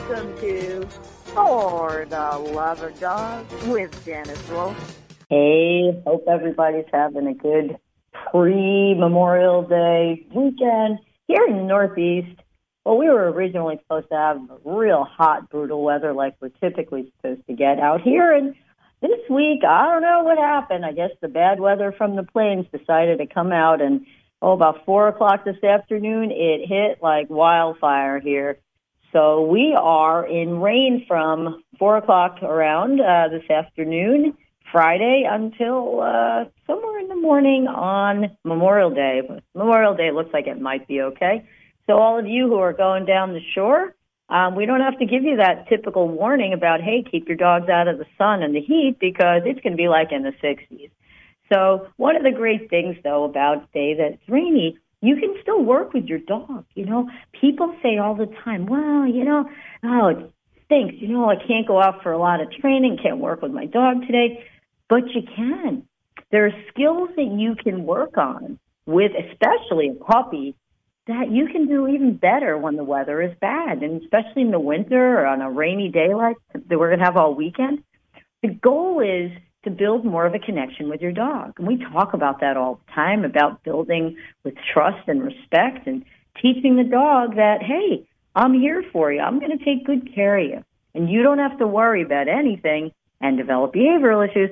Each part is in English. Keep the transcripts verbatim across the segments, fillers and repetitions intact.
Welcome to For the Love of Dogs with Janice Wolf. Hey, hope everybody's having a good pre-Memorial Day weekend. Here in the Northeast, well, we were originally supposed to have real hot, brutal weather like we're typically supposed to get out here. And this week, I don't know what happened. I guess the bad weather from the plains decided to come out. And, oh, about four o'clock this afternoon, it hit like wildfire here. So we are in rain from four o'clock around uh, this afternoon, Friday, until uh, somewhere in the morning on Memorial Day. Memorial Day looks like it might be okay. So all of you who are going down the shore, um, we don't have to give you that typical warning about, hey, keep your dogs out of the sun and the heat, because it's going to be like in the sixties. So one of the great things, though, about a day that's rainy, you can still work with your dog. You know, people say all the time, well, you know, oh, it stinks. You know, I can't go out for a lot of training, can't work with my dog today. But you can. There are skills that you can work on with, especially a puppy, that you can do even better when the weather is bad, and especially in the winter or on a rainy day like that we're going to have all weekend. The goal is to build more of a connection with your dog. And we talk about that all the time, about building with trust and respect and teaching the dog that, hey, I'm here for you. I'm going to take good care of you. And you don't have to worry about anything and develop behavioral issues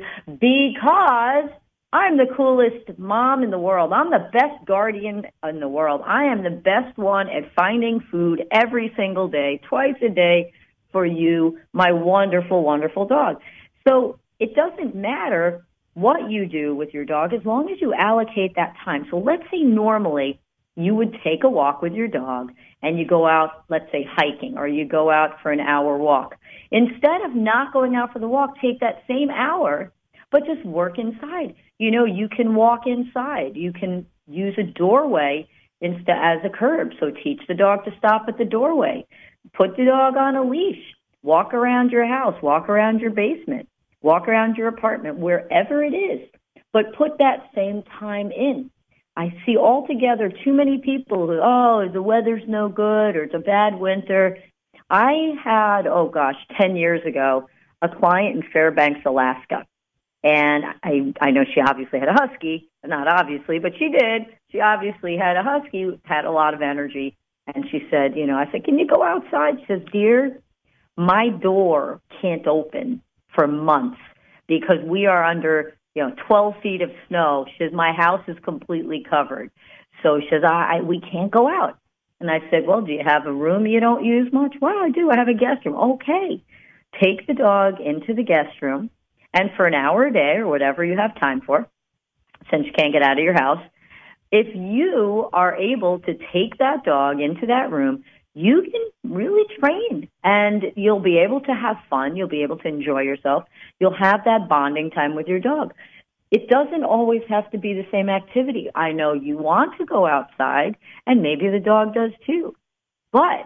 because I'm the coolest mom in the world. I'm the best guardian in the world. I am the best one at finding food every single day, twice a day for you, my wonderful, wonderful dog. So it doesn't matter what you do with your dog as long as you allocate that time. So let's say normally you would take a walk with your dog and you go out, let's say hiking, or you go out for an hour walk. Instead of not going out for the walk, take that same hour, but just work inside. You know, you can walk inside. You can use a doorway instead as a curb. So teach the dog to stop at the doorway. Put the dog on a leash. Walk around your house. Walk around your basement. Walk around your apartment, wherever it is. But put that same time in. I see altogether too many people who, oh, the weather's no good or it's a bad winter. I had, oh gosh, ten years ago, a client in Fairbanks, Alaska. And I, I know she obviously had a husky, not obviously, but she did. She obviously had a husky who had a lot of energy. And she said, you know, I said, can you go outside? She says, dear, my door can't open for months because we are under, you know, twelve feet of snow. She says, my house is completely covered. So she says, I, I we can't go out. And I said, well, do you have a room you don't use much? Well, I do. I have a guest room. Okay. Take the dog into the guest room, and for an hour a day or whatever you have time for, since you can't get out of your house, if you are able to take that dog into that room, you can really train, and you'll be able to have fun. You'll be able to enjoy yourself. You'll have that bonding time with your dog. It doesn't always have to be the same activity. I know you want to go outside, and maybe the dog does too. But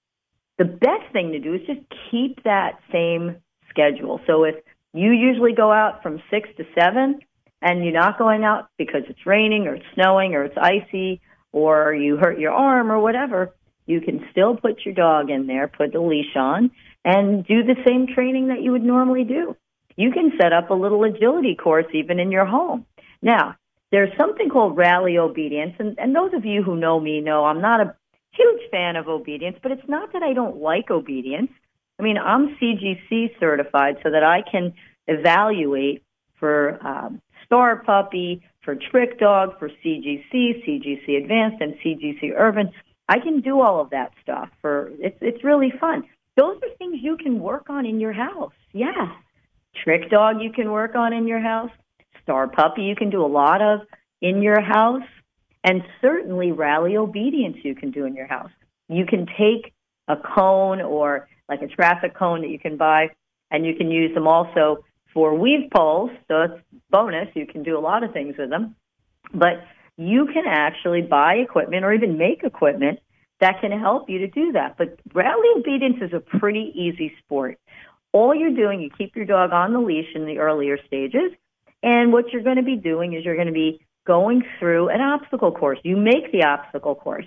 the best thing to do is just keep that same schedule. So if you usually go out from six to seven, and you're not going out because it's raining or it's snowing or it's icy or you hurt your arm or whatever, you can still put your dog in there, put the leash on, and do the same training that you would normally do. You can set up a little agility course even in your home. Now, there's something called rally obedience, and, and those of you who know me know I'm not a huge fan of obedience, but it's not that I don't like obedience. I mean, I'm C G C certified so that I can evaluate for um, Star Puppy, for Trick Dog, for C G C, C G C Advanced, and C G C Urban. I can do all of that stuff. For it's it's really fun. Those are things you can work on in your house. Yeah. Trick Dog you can work on in your house. Star Puppy you can do a lot of in your house. And certainly rally obedience you can do in your house. You can take a cone or like a traffic cone that you can buy, and you can use them also for weave poles. So it's bonus. You can do a lot of things with them. But you can actually buy equipment or even make equipment that can help you to do that. But rally obedience is a pretty easy sport. All you're doing, you keep your dog on the leash in the earlier stages, and what you're going to be doing is you're going to be going through an obstacle course. You make the obstacle course.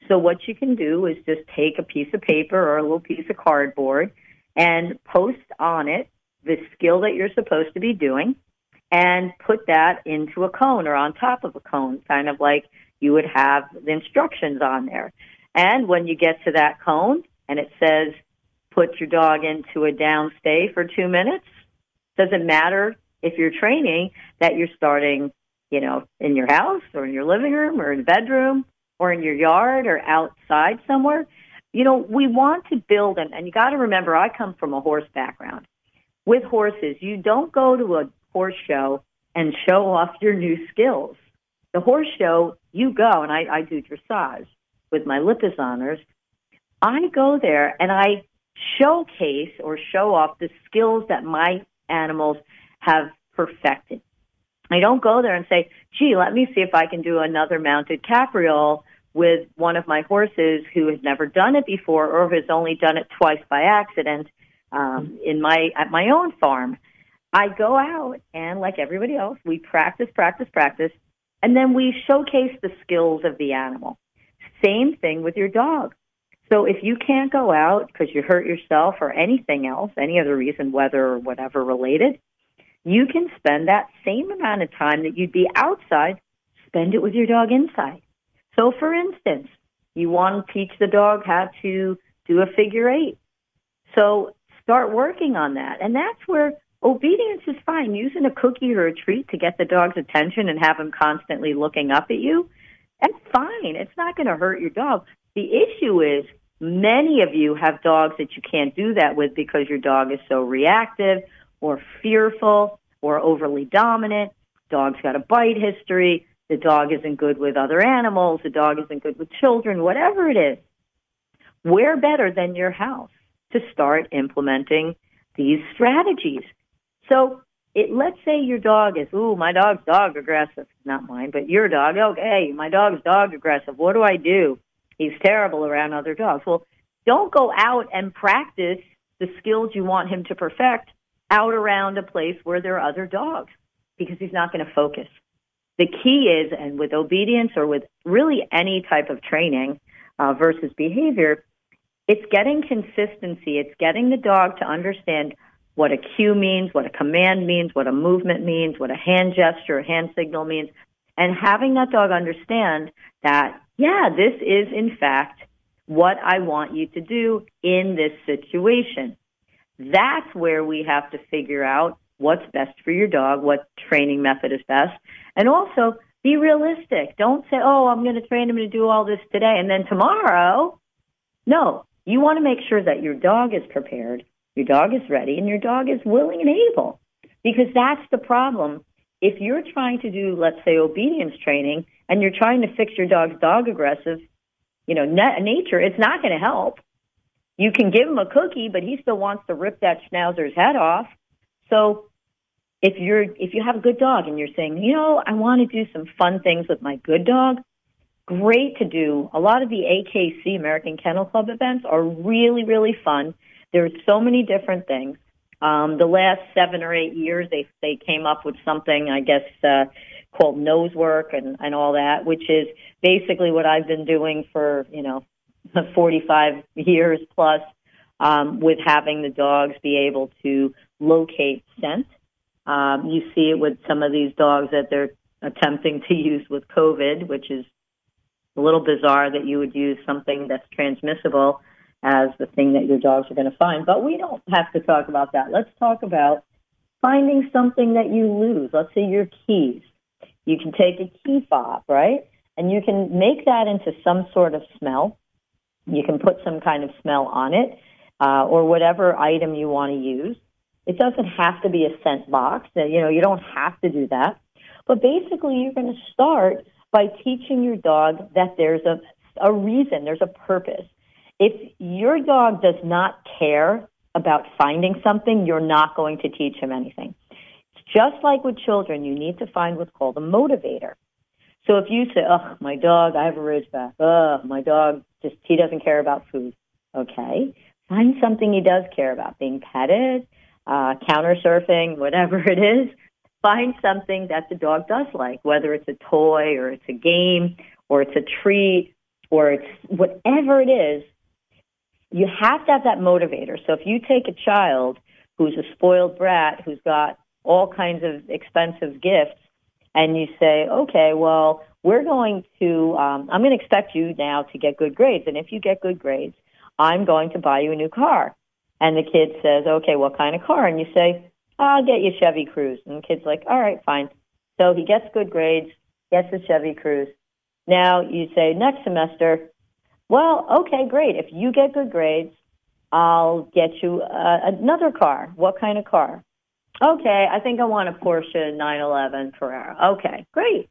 So what you can do is just take a piece of paper or a little piece of cardboard and post on it the skill that you're supposed to be doing and put that into a cone or on top of a cone, kind of like you would have the instructions on there. And when you get to that cone and it says, put your dog into a down stay for two minutes, doesn't matter if you're training that you're starting, you know, in your house or in your living room or in the bedroom or in your yard or outside somewhere. You know, we want to build, and, and you got to remember, I come from a horse background. With horses, you don't go to a horse show and show off your new skills. The horse show, you go, and I, I do dressage with my Lipizaners. I go there and I showcase or show off the skills that my animals have perfected. I don't go there and say, gee, let me see if I can do another mounted capriole with one of my horses who has never done it before or has only done it twice by accident um, in my at my own farm. I go out and, like everybody else, we practice, practice, practice, and then we showcase the skills of the animal. Same thing with your dog. So if you can't go out because you hurt yourself or anything else, any other reason, weather or whatever related, you can spend that same amount of time that you'd be outside, spend it with your dog inside. So, for instance, you want to teach the dog how to do a figure eight. So start working on that. And that's where obedience is fine. Using a cookie or a treat to get the dog's attention and have him constantly looking up at you, that's fine. It's not going to hurt your dog. The issue is many of you have dogs that you can't do that with because your dog is so reactive or fearful or overly dominant. Dog's got a bite history. The dog isn't good with other animals. The dog isn't good with children, whatever it is. Where better than your house to start implementing these strategies? So it, let's say your dog is, ooh, my dog's dog aggressive. Not mine, but your dog. Okay, my dog's dog aggressive. What do I do? He's terrible around other dogs. Well, don't go out and practice the skills you want him to perfect out around a place where there are other dogs because he's not going to focus. The key is, and with obedience or with really any type of training uh, versus behavior, it's getting consistency. It's getting the dog to understand what a cue means, what a command means, what a movement means, what a hand gesture, a hand signal means, and having that dog understand that, yeah, this is, in fact, what I want you to do in this situation. That's where we have to figure out what's best for your dog, what training method is best, and also be realistic. Don't say, oh, I'm going to train him to do all this today, and then tomorrow. No, you want to make sure that your dog is prepared, your dog is ready, and your dog is willing and able, because that's the problem. If you're trying to do, let's say, obedience training, and you're trying to fix your dog's dog aggressive, you know, na- nature, it's not going to help. You can give him a cookie, but he still wants to rip that schnauzer's head off. So if you're if you have a good dog and you're saying, you know, I want to do some fun things with my good dog, great to do. A lot of the A K C, American Kennel Club events, are really, really fun. There's so many different things. Um, the last seven or eight years, they they came up with something, I guess, uh, called nose work and, and all that, which is basically what I've been doing for, you know, forty-five years plus, um, with having the dogs be able to locate scent. Um, you see it with some of these dogs that they're attempting to use with COVID, which is a little bizarre that you would use something that's transmissible as the thing that your dogs are going to find. But we don't have to talk about that. Let's talk about finding something that you lose. Let's say your keys. You can take a key fob, right? And you can make that into some sort of smell. You can put some kind of smell on it, uh, or whatever item you want to use. It doesn't have to be a scent box. You know, you don't have to do that. But basically, you're going to start by teaching your dog that there's a, a reason, there's a purpose. If your dog does not care about finding something, you're not going to teach him anything. It's just like with children, you need to find what's called a motivator. So if you say, oh, my dog, I have a Ridgeback. Oh, my dog, just he doesn't care about food. Okay. Find something he does care about, being petted, uh, counter surfing, whatever it is. Find something that the dog does like, whether it's a toy or it's a game or it's a treat or it's whatever it is, you have to have that motivator. So if you take a child who's a spoiled brat, who's got all kinds of expensive gifts, and you say, okay, well, we're going to, um, I'm going to expect you now to get good grades. And if you get good grades, I'm going to buy you a new car. And the kid says, okay, what kind of car? And you say, I'll get you a Chevy Cruze. And the kid's like, all right, fine. So he gets good grades, gets the Chevy Cruze. Now you say, next semester, well, okay, great. If you get good grades, I'll get you uh, another car. What kind of car? Okay, I think I want a Porsche nine eleven Carrera. Okay, great.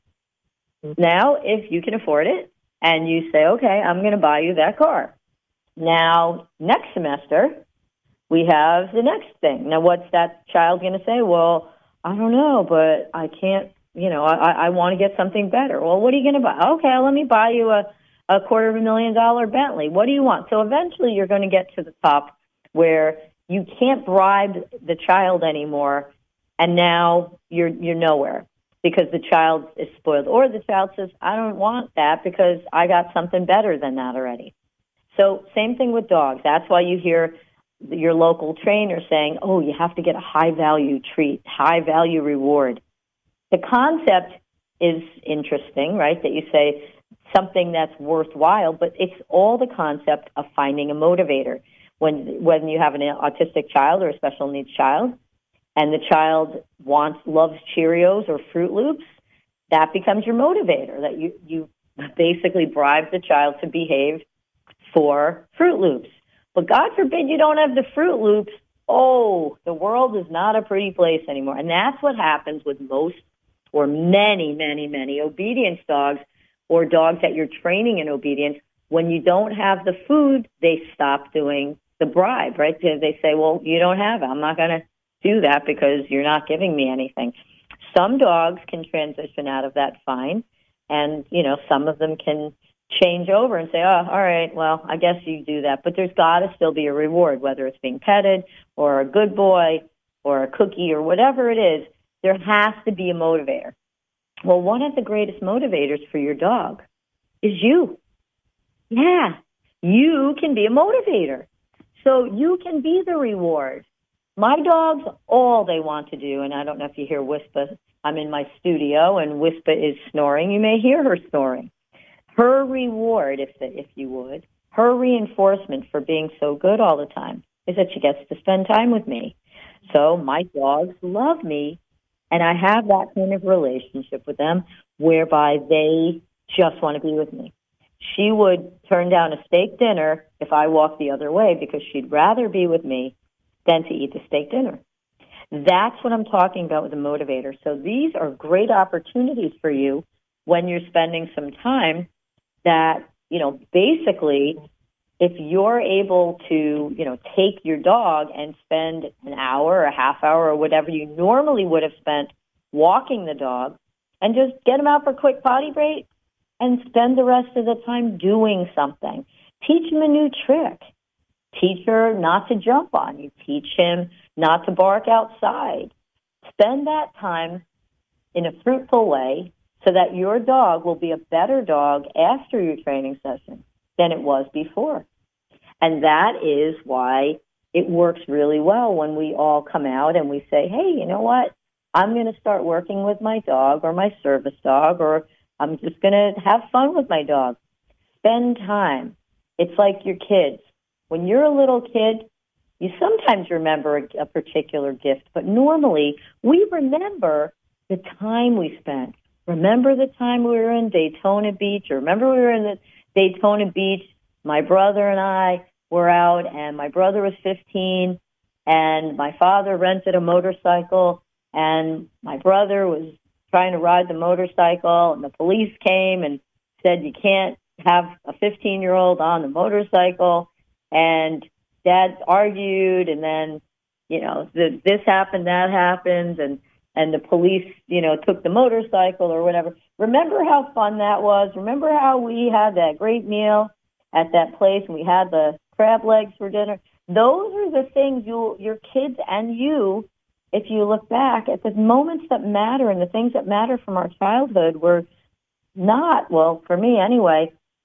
Now, if you can afford it, and you say, okay, I'm going to buy you that car. Now, next semester, we have the next thing. Now, what's that child going to say? Well, I don't know, but I can't, you know, I, I want to get something better. Well, what are you going to buy? Okay, let me buy you a, a quarter of a million dollar Bentley. What do you want? So eventually you're going to get to the top where you can't bribe the child anymore, and now you're you're nowhere because the child is spoiled. Or the child says, I don't want that because I got something better than that already. So same thing with dogs. That's why you hear your local trainer saying, oh, you have to get a high-value treat, high-value reward. The concept is interesting, right, that you say something that's worthwhile, but it's all the concept of finding a motivator. When when you have an autistic child or a special needs child, and the child wants loves Cheerios or Fruit Loops, that becomes your motivator, that you, you basically bribe the child to behave for Fruit Loops. But God forbid you don't have the Fruit Loops. Oh, the world is not a pretty place anymore. And that's what happens with most or many, many, many obedience dogs or dogs that you're training in obedience. When you don't have the food, they stop doing the bribe, right? They say, well, you don't have it. I'm not going to do that because you're not giving me anything. Some dogs can transition out of that fine, and, you know, some of them can change over and say, oh, all right, well, I guess you do that. But there's got to still be a reward, whether it's being petted or a good boy or a cookie or whatever it is. There has to be a motivator. Well, one of the greatest motivators for your dog is you. Yeah, you can be a motivator. So you can be the reward. My dogs, all they want to do, and I don't know if you hear Whisper, I'm in my studio and Whisper is snoring. You may hear her snoring. Her reward, if the, if you would, her reinforcement for being so good all the time is that she gets to spend time with me. So my dogs love me, and I have that kind of relationship with them whereby they just want to be with me. She would turn down a steak dinner if I walked the other way because she'd rather be with me than to eat the steak dinner. That's what I'm talking about with a motivator. So these are great opportunities for you when you're spending some time that, you know, basically if you're able to, you know, take your dog and spend an hour or a half hour or whatever you normally would have spent walking the dog and just get him out for a quick potty break and spend the rest of the time doing something. Teach him a new trick. Teach her not to jump on you. Teach him not to bark outside. Spend that time in a fruitful way so that your dog will be a better dog after your training session than it was before. And that is why it works really well when we all come out and we say, hey, you know what? I'm going to start working with my dog or my service dog, or I'm just going to have fun with my dog. Spend time. It's like your kids. When you're a little kid, you sometimes remember a, a particular gift, but normally we remember the time we spent. Remember the time we were in Daytona Beach, or remember we were in the Daytona Beach, my brother and I were out, and my brother was fifteen, and my father rented a motorcycle, and my brother was trying to ride the motorcycle, and the police came and said you can't have a fifteen-year-old on the motorcycle, and Dad argued, and then, you know, the, this happened, that happened, and and the police, you know, took the motorcycle or whatever. Remember how fun that was? Remember how we had that great meal at that place and we had the crab legs for dinner? Those are the things you, your kids and you, if you look back at the moments that matter and the things that matter from our childhood were not, well, for me anyway,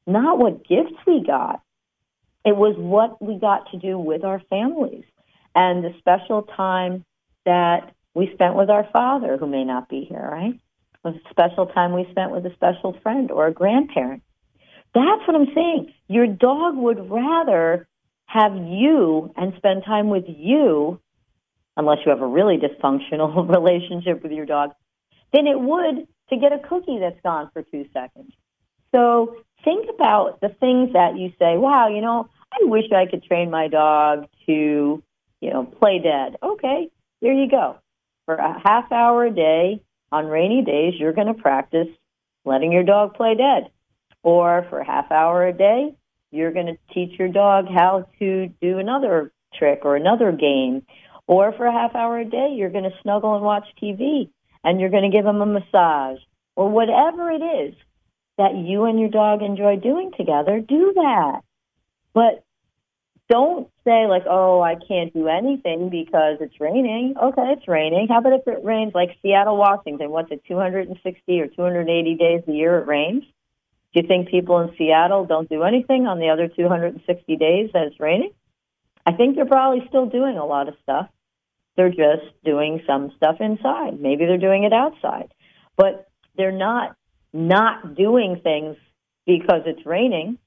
not what gifts we got. It was what we got to do with our families and the special time that we spent with our father, who may not be here, right? It was a special time we spent with a special friend or a grandparent. That's what I'm saying. Your dog would rather have you and spend time with you, unless you have a really dysfunctional relationship with your dog, than it would to get a cookie that's gone for two seconds. So think about the things that you say, wow, you know, I wish I could train my dog to, you know, play dead. Okay, there you go. For a half hour a day on rainy days, you're going to practice letting your dog play dead. Or for a half hour a day, you're going to teach your dog how to do another trick or another game. Or for a half hour a day, you're going to snuggle and watch T V, and you're going to give them a massage. Or whatever it is that you and your dog enjoy doing together, do that. But don't say like, oh, I can't do anything because it's raining. Okay, it's raining. How about if it rains like Seattle, Washington? What's it, two hundred sixty or two hundred eighty days a year it rains? Do you think people in Seattle don't do anything on the other two hundred sixty days that it's raining? I think they're probably still doing a lot of stuff. They're just doing some stuff inside. Maybe they're doing it outside. But they're not not doing things because it's raining.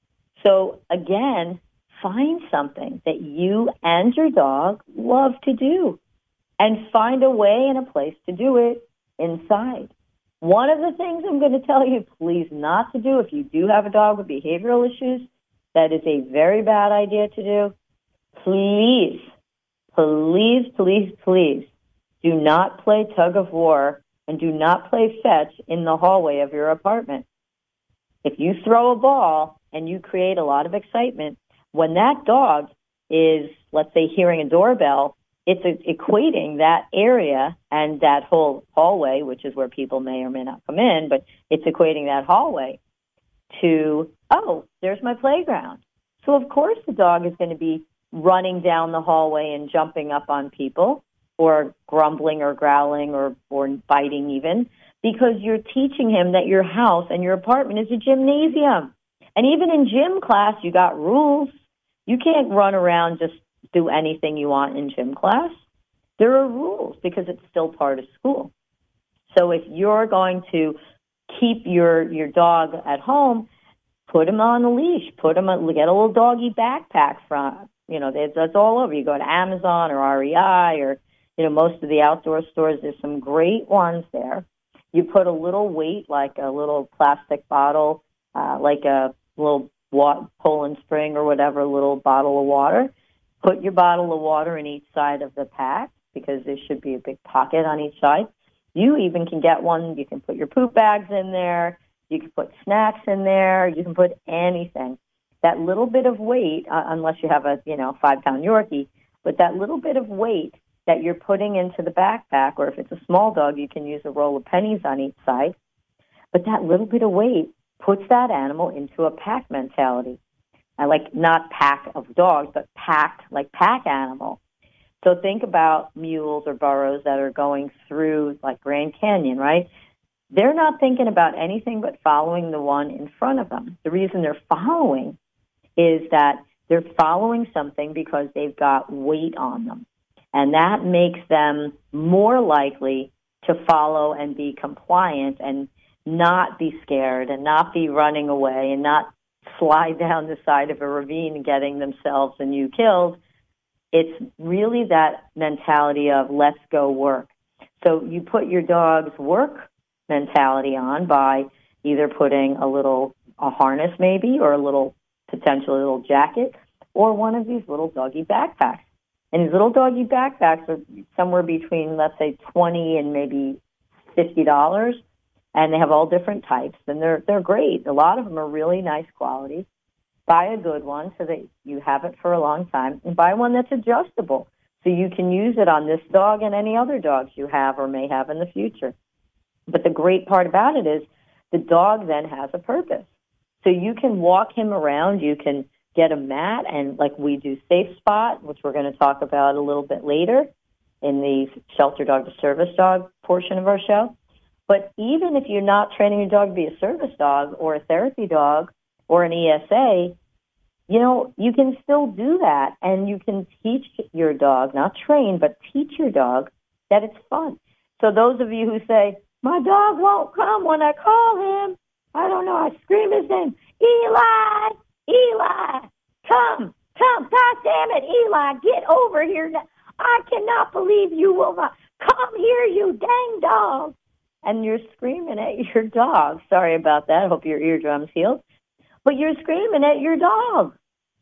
So, again, find something that you and your dog love to do and find a way and a place to do it inside. One of the things I'm going to tell you, please not to do if you do have a dog with behavioral issues, that is a very bad idea to do. Please, please, please, please do not play tug of war and do not play fetch in the hallway of your apartment. If you throw a ball and you create a lot of excitement, when that dog is, let's say, hearing a doorbell, it's equating that area and that whole hallway, which is where people may or may not come in, but it's equating that hallway to, oh, there's my playground. So, of course, the dog is going to be running down the hallway and jumping up on people or grumbling or growling or, or biting even, because you're teaching him that your house and your apartment is a gymnasium. And even in gym class, you got rules. You can't run around just do anything you want in gym class. There are rules because it's still part of school. So if you're going to keep your, your dog at home, put him on a leash, put him on, get a little doggy backpack from, you know, that's, that's all over. You go to Amazon or R E I or, you know, most of the outdoor stores, there's some great ones there. You put a little weight, like a little plastic bottle, uh, like a little wa- Poland Spring or whatever, a little bottle of water. Put your bottle of water in each side of the pack because there should be a big pocket on each side. You even can get one. You can put your poop bags in there. You can put snacks in there. You can put anything. That little bit of weight, uh, unless you have a, you know, five-pound Yorkie, but that little bit of weight that you're putting into the backpack, or if it's a small dog, you can use a roll of pennies on each side. But that little bit of weight puts that animal into a pack mentality. I like not pack of dogs, but pack, like pack animal. So think about mules or burros that are going through like Grand Canyon, right? They're not thinking about anything but following the one in front of them. The reason they're following is that they're following something because they've got weight on them. And that makes them more likely to follow and be compliant and not be scared and not be running away and not slide down the side of a ravine and getting themselves and you killed. It's really that mentality of let's go work. So you put your dog's work mentality on by either putting a little a harness maybe or a little potentially little jacket or one of these little doggy backpacks. And these little doggy backpacks are somewhere between, let's say, twenty and maybe fifty dollars. And they have all different types, and they're they're great. A lot of them are really nice quality. Buy a good one so that you have it for a long time, and buy one that's adjustable so you can use it on this dog and any other dogs you have or may have in the future. But the great part about it is the dog then has a purpose. So you can walk him around. You can get a mat, and like we do Safe Spot, which we're going to talk about a little bit later in the shelter dog to service dog portion of our show. But even if you're not training your dog to be a service dog or a therapy dog, or an E S A, you know, you can still do that, and you can teach your dog, not train, but teach your dog that it's fun. So those of you who say, my dog won't come when I call him, I don't know, I scream his name, Eli, Eli, come, come, God damn it, Eli, get over here. I cannot believe you will not. Come here, you dang dog. And you're screaming at your dog. Sorry about that. I hope your eardrum's healed. But you're screaming at your dog.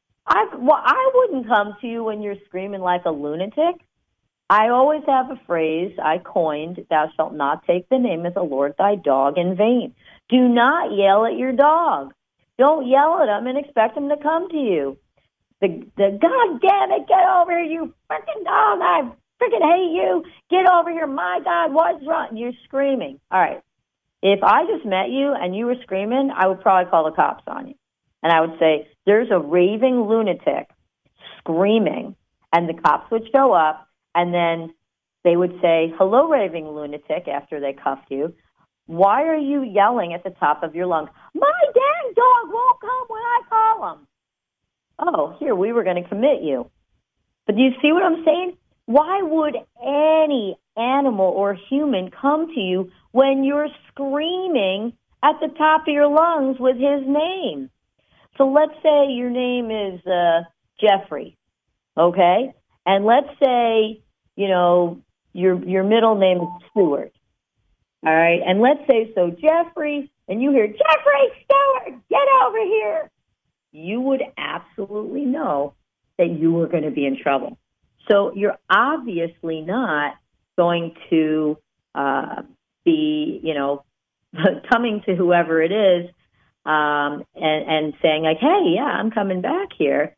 I well, I wouldn't come to you when you're screaming like a lunatic. I always have a phrase I coined, thou shalt not take the name of the Lord thy dog in vain. Do not yell at your dog. Don't yell at him and expect him to come to you. The, the God damn it, get over here, you freaking dog. I freaking hate you. Get over here. My God, what's wrong? You're screaming. All right. If I just met you and you were screaming, I would probably call the cops on you. And I would say, there's a raving lunatic screaming, and the cops would show up, and then they would say, hello, raving lunatic, after they cuffed you. Why are you yelling at the top of your lungs? My dang dog won't come when I call him. Oh, here, we were going to commit you. But do you see what I'm saying? Why would any animal or human come to you when you're screaming at the top of your lungs with his name? So let's say your name is uh, Jeffrey, okay? And let's say, you know, your your middle name is Stewart, all right? And let's say, so Jeffrey, and you hear, Jeffrey Stewart, get over here. You would absolutely know that you were going to be in trouble. So you're obviously not going to uh, be, you know, coming to whoever it is um, and, and saying like, hey, yeah, I'm coming back here.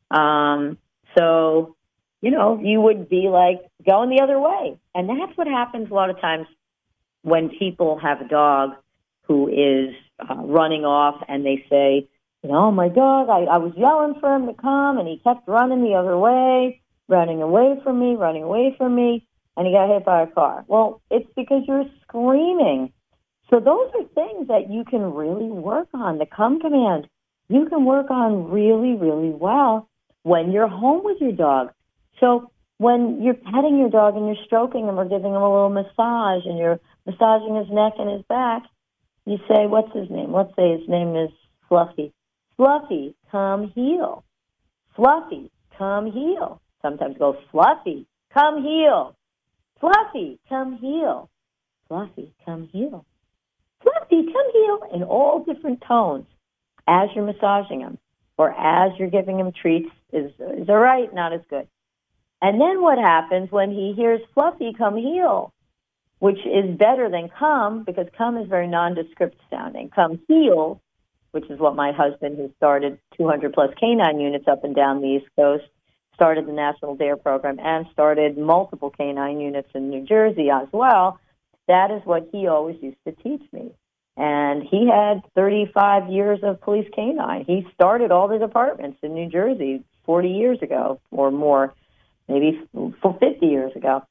Um, so, you know, you would be like going the other way. And that's what happens a lot of times when people have a dog who is uh, running off and they say, you know, my dog, I, I was yelling for him to come, and he kept running the other way, running away from me, running away from me, and he got hit by a car. Well, it's because you're screaming. So those are things that you can really work on. The come command, you can work on really, really well when you're home with your dog. So when you're petting your dog and you're stroking him or giving him a little massage and you're massaging his neck and his back, you say, what's his name? Let's say his name is Fluffy. Fluffy, come heel. Fluffy, come heel. Sometimes go, Fluffy, come heel. Fluffy, come heel. Fluffy, come heel. Fluffy, come heel, in all different tones as you're massaging him or as you're giving him treats is, is all right, not as good. And then what happens when he hears Fluffy, come heel, which is better than come, because come is very nondescript sounding. Come heel, which is what my husband, who started two hundred plus canine units up and down the East Coast, started the National D A R E program and started multiple canine units in New Jersey as well. That is what he always used to teach me. And he had thirty-five years of police canine. He started all the departments in New Jersey forty years ago or more, maybe fifty years ago.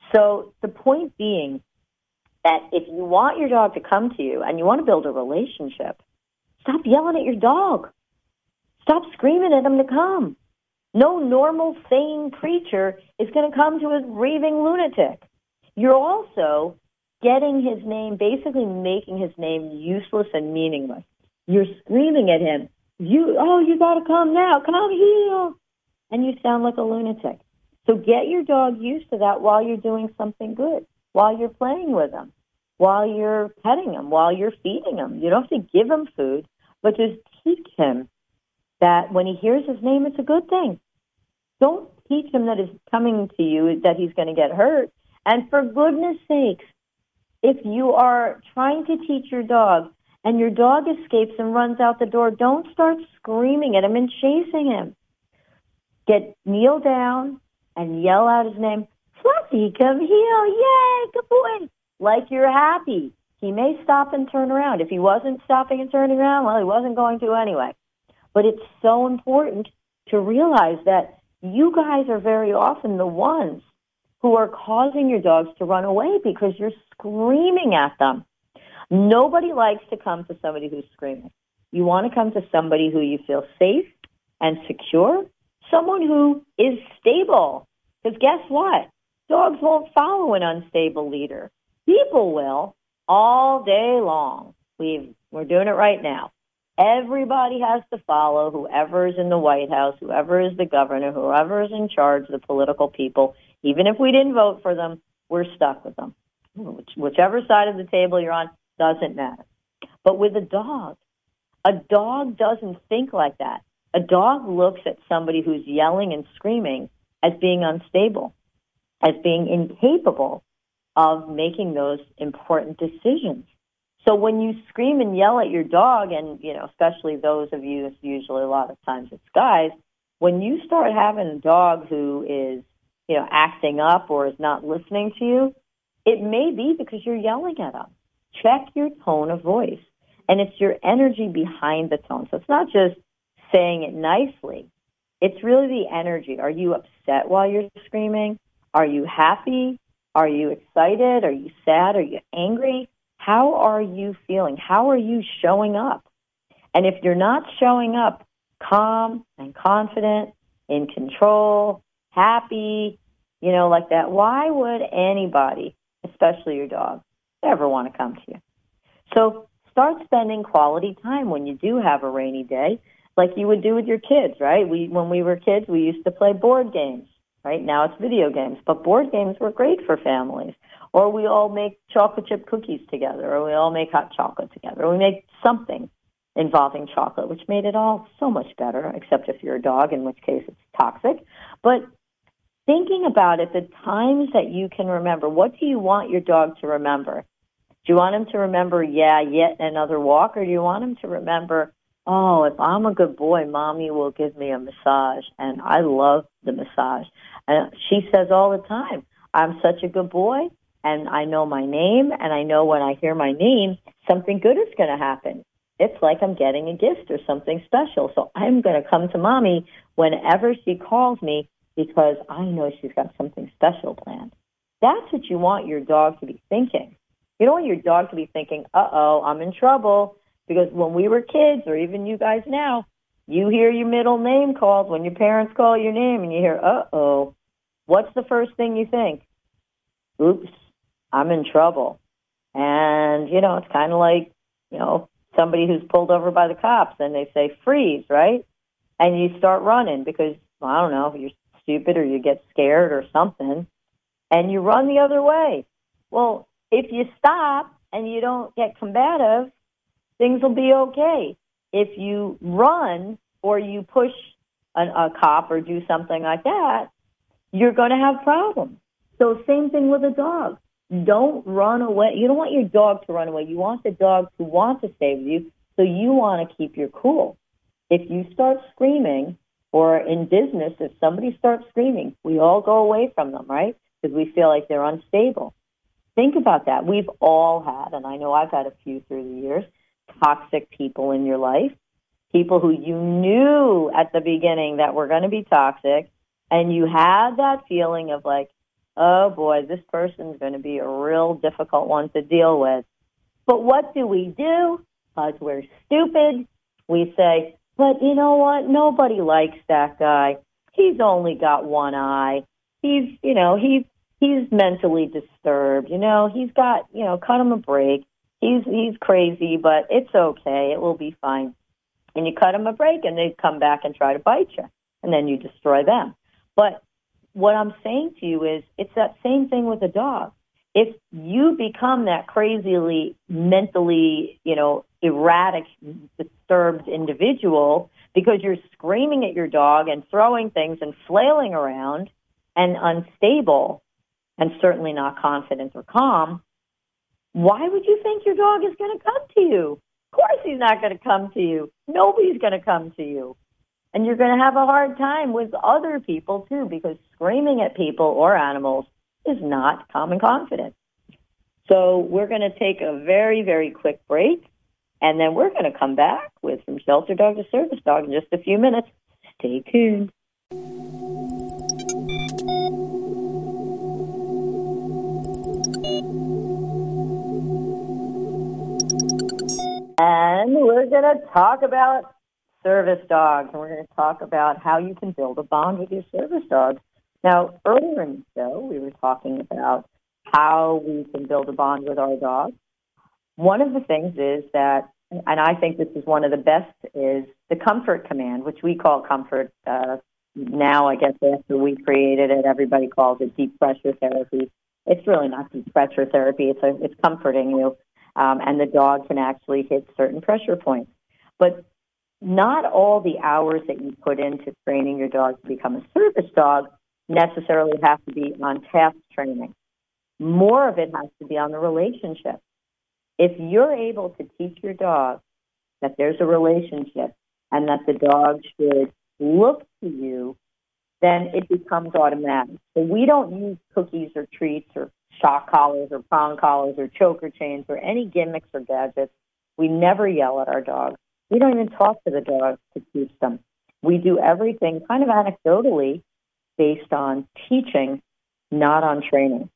So the point being that if you want your dog to come to you and you want to build a relationship, stop yelling at your dog. Stop screaming at him to come. No normal, sane creature is going to come to a raving lunatic. You're also getting his name, basically making his name useless and meaningless. You're screaming at him, "You, oh, you got to come now. Come here." And you sound like a lunatic. So get your dog used to that while you're doing something good, while you're playing with him, while you're petting him, while you're feeding him. You don't have to give him food, but just teach him that when he hears his name, it's a good thing. Don't teach him that it's coming to you, that he's going to get hurt. And for goodness sakes, if you are trying to teach your dog and your dog escapes and runs out the door, don't start screaming at him and chasing him. Get kneel down and yell out his name, "Fluffy, come here, yay, good boy," like you're happy. He may stop and turn around. If he wasn't stopping and turning around, well, he wasn't going to anyway. But it's so important to realize that you guys are very often the ones who are causing your dogs to run away because you're screaming at them. Nobody likes to come to somebody who's screaming. You want to come to somebody who you feel safe and secure, someone who is stable. Because guess what? Dogs won't follow an unstable leader. People will all day long. We've, we're doing it right now. Everybody has to follow whoever is in the White House, whoever is the governor, whoever is in charge of the political people. Even if we didn't vote for them, we're stuck with them. Which, whichever side of the table you're on doesn't matter. But with a dog, a dog doesn't think like that. A dog looks at somebody who's yelling and screaming as being unstable, as being incapable of making those important decisions. So when you scream and yell at your dog, and, you know, especially those of you, it's usually a lot of times it's guys, when you start having a dog who is, you know, acting up or is not listening to you, it may be because you're yelling at them. Check your tone of voice. And it's your energy behind the tone. So it's not just saying it nicely. It's really the energy. Are you upset while you're screaming? Are you happy? Are you excited? Are you sad? Are you angry? How are you feeling? How are you showing up? And if you're not showing up calm and confident, in control, happy, you know, like that, why would anybody, especially your dog, ever want to come to you? So start spending quality time when you do have a rainy day, like you would do with your kids, right? We, when we were kids, we used to play board games, right? Now it's video games, but board games were great for families. Or we all make chocolate chip cookies together, or we all make hot chocolate together, or we make something involving chocolate, which made it all so much better, except if you're a dog, in which case it's toxic. But thinking about it, the times that you can remember, what do you want your dog to remember? Do you want him to remember, yeah, yet another walk, or do you want him to remember, oh, if I'm a good boy, Mommy will give me a massage, and I love the massage. And she says all the time, I'm such a good boy, and I know my name, and I know when I hear my name, something good is going to happen. It's like I'm getting a gift or something special. So I'm going to come to Mommy whenever she calls me because I know she's got something special planned. That's what you want your dog to be thinking. You don't want your dog to be thinking, uh-oh, I'm in trouble. Because when we were kids, or even you guys now, you hear your middle name called when your parents call your name and you hear, uh-oh. What's the first thing you think? Oops. I'm in trouble. And, you know, it's kind of like, you know, somebody who's pulled over by the cops and they say, freeze, right? And you start running because, well, I don't know, you're stupid or you get scared or something, and you run the other way. Well, if you stop and you don't get combative, things will be okay. If you run or you push a, a cop or do something like that, you're going to have problems. So same thing with a dog. Don't run away. You don't want your dog to run away. You want the dog to want to stay with you, so you want to keep your cool. If you start screaming, or in business, if somebody starts screaming, we all go away from them, right? Because we feel like they're unstable. Think about that. We've all had, and I know I've had a few through the years, toxic people in your life, people who you knew at the beginning that were going to be toxic, and you had that feeling of like, oh, boy, this person's going to be a real difficult one to deal with. But what do we do? Because we're stupid. We say, but you know what? Nobody likes that guy. He's only got one eye. He's, you know, he's, he's mentally disturbed. You know, he's got, you know, cut him a break. He's, he's crazy, but it's okay. It will be fine. And you cut him a break, and they come back and try to bite you, and then you destroy them. But what I'm saying to you is it's that same thing with a dog. If you become that crazily, mentally, you know, erratic, disturbed individual because you're screaming at your dog and throwing things and flailing around and unstable and certainly not confident or calm, why would you think your dog is going to come to you? Of course he's not going to come to you. Nobody's going to come to you. And you're going to have a hard time with other people, too, because screaming at people or animals is not calm and confident. So we're going to take a very, very quick break, and then we're going to come back with From Shelter Dog to Service Dog in just a few minutes. Stay tuned. And and we're going to talk about service dogs, and we're going to talk about how you can build a bond with your service dog. Now, earlier in the show, we were talking about how we can build a bond with our dog. One of the things is that, and I think this is one of the best, is the comfort command, which we call comfort. Uh, now, I guess after we created it, everybody calls it deep pressure therapy. It's really not deep pressure therapy. It's, a, it's comforting you, um, and the dog can actually hit certain pressure points. But not all the hours that you put into training your dog to become a service dog necessarily have to be on task training. More of it has to be on the relationship. If you're able to teach your dog that there's a relationship and that the dog should look to you, then it becomes automatic. So we don't use cookies or treats or shock collars or prong collars or choker chains or any gimmicks or gadgets. We never yell at our dogs. We don't even talk to the dogs to teach them. We do everything kind of anecdotally based on teaching, not on training.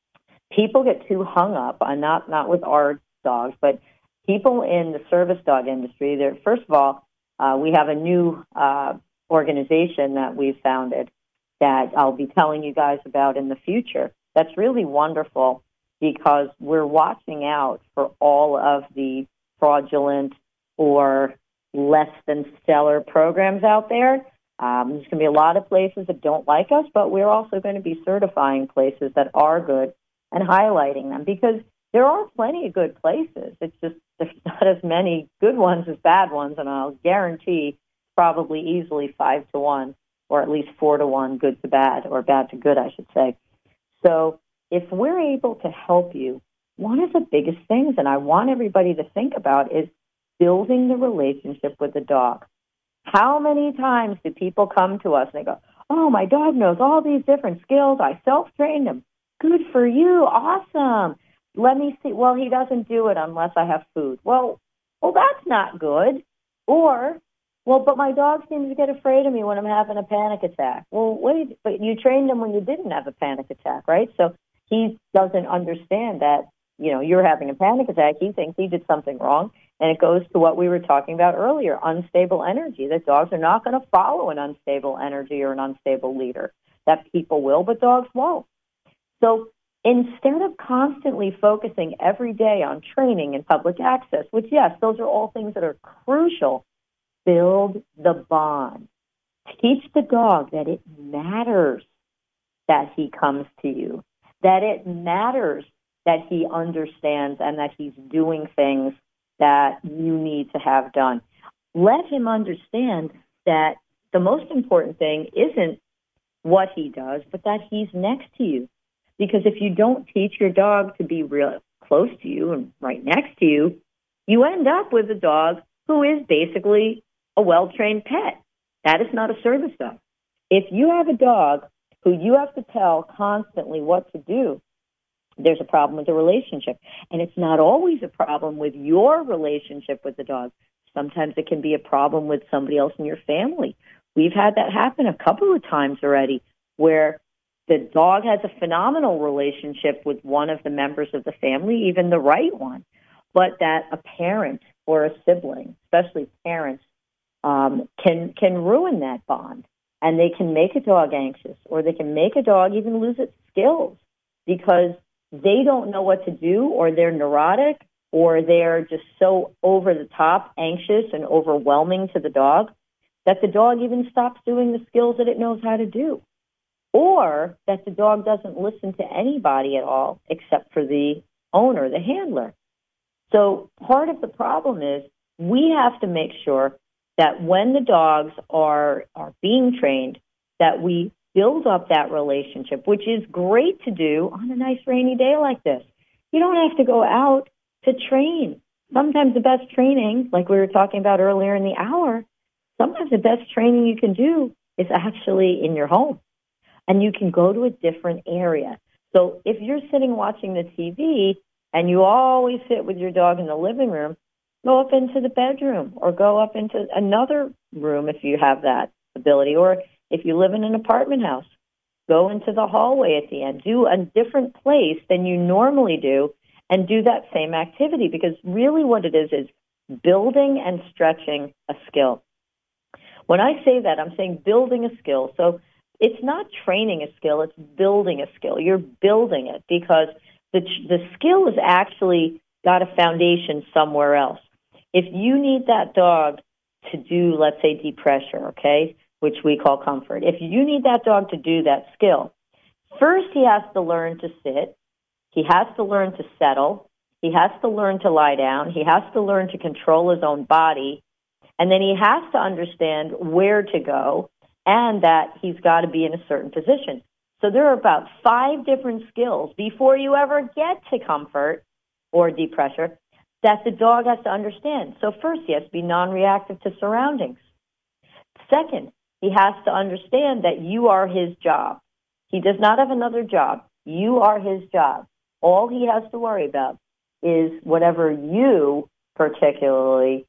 People get too hung up on, not, not with our dogs, but people in the service dog industry. They're, first of all, uh, we have a new uh, organization that we've founded that I'll be telling you guys about in the future. That's really wonderful because we're watching out for all of the fraudulent or less than stellar programs out there. Um, there's going to be a lot of places that don't like us, but we're also going to be certifying places that are good and highlighting them because there are plenty of good places. It's just there's not as many good ones as bad ones, and I'll guarantee probably easily five to one, or at least four to one, good to bad, or bad to good, I should say. So if we're able to help you, one of the biggest things, and I want everybody to think about, is building the relationship with the dog. How many times do people come to us and they go, oh, my dog knows all these different skills. I self-trained him. Good for you. Awesome. Let me see. Well, he doesn't do it unless I have food. Well, well, that's not good. Or, well, but my dog seems to get afraid of me when I'm having a panic attack. Well, wait, but you trained him when you didn't have a panic attack, right? So he doesn't understand that, you know, you're having a panic attack. He thinks he did something wrong. And it goes to what we were talking about earlier, unstable energy. That dogs are not going to follow an unstable energy or an unstable leader. That people will, but dogs won't. So instead of constantly focusing every day on training and public access, which, yes, those are all things that are crucial, build the bond. Teach the dog that it matters that he comes to you, that it matters that he understands and that he's doing things that you need to have done. Let him understand that the most important thing isn't what he does, but that he's next to you. Because if you don't teach your dog to be real close to you and right next to you, you end up with a dog who is basically a well-trained pet. That is not a service dog. If you have a dog who you have to tell constantly what to do, there's a problem with the relationship. And it's not always a problem with your relationship with the dog. Sometimes it can be a problem with somebody else in your family. We've had that happen a couple of times already where the dog has a phenomenal relationship with one of the members of the family, even the right one, but that a parent or a sibling, especially parents, um, can can ruin that bond. And they can make a dog anxious, or they can make a dog even lose its skills because they don't know what to do, or they're neurotic, or they're just so over the top anxious and overwhelming to the dog that the dog even stops doing the skills that it knows how to do, or that the dog doesn't listen to anybody at all except for the owner, the handler. So part of the problem is we have to make sure that when the dogs are, are being trained, that we build up that relationship, which is great to do on a nice rainy day like this. You don't have to go out to train. Sometimes the best training, like we were talking about earlier in the hour, sometimes the best training you can do is actually in your home. And you can go to a different area. So if you're sitting watching the T V and you always sit with your dog in the living room, go up into the bedroom or go up into another room if you have that ability. Or if you live in an apartment house, go into the hallway at the end. Do a different place than you normally do and do that same activity, because really what it is is building and stretching a skill. When I say that, I'm saying building a skill. So it's not training a skill, it's building a skill. You're building it because the the skill has actually got a foundation somewhere else. If you need that dog to do, let's say, deep pressure, okay, which we call comfort, if you need that dog to do that skill, first he has to learn to sit, he has to learn to settle, he has to learn to lie down, he has to learn to control his own body, and then he has to understand where to go and that he's got to be in a certain position. So there are about five different skills before you ever get to comfort or deep pressure that the dog has to understand. So first, he has to be non-reactive to surroundings. Second, he has to understand that you are his job. He does not have another job. You are his job. All he has to worry about is whatever you particularly